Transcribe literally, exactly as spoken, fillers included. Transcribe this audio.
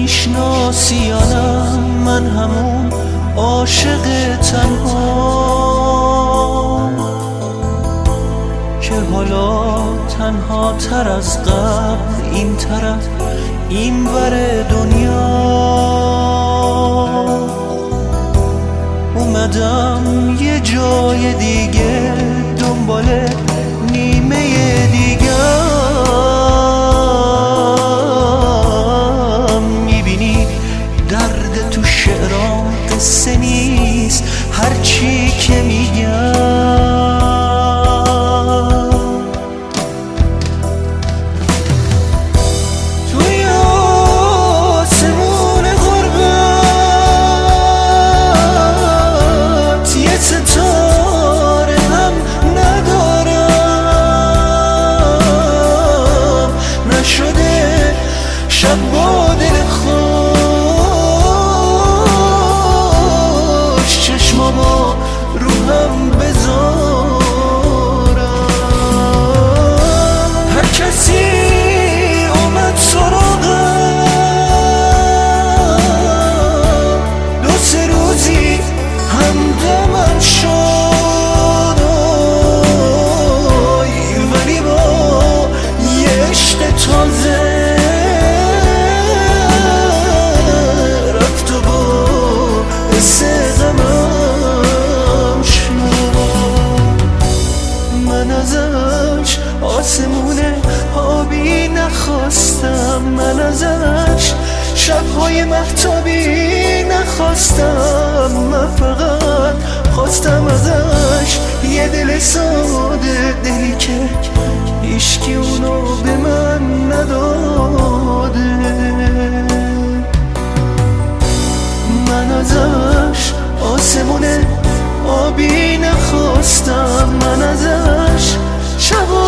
میشناسیانم من همون عاشق تنها که حالا تنها تر از قبل این طرف این ور دنیا اومدم یه جای دیگه دنبال نیمه دیگم. میبینی درد تو شعرام قصه نیست هرچی که میگم. شب با دل خوش چشمامو رو هم بذارم. هر کسی اومد سراغم دو سه روزی همدمم شد ولی با یه عشق تازه آسمونه آبی نخواستم، من ازش شبهای مهتابی نخواستم، من فقط خواستم ازش یه دل ساده، دلی که هیچکی اونو به من نداده. من ازش آسمونه آبی نخواستم، من ازش شب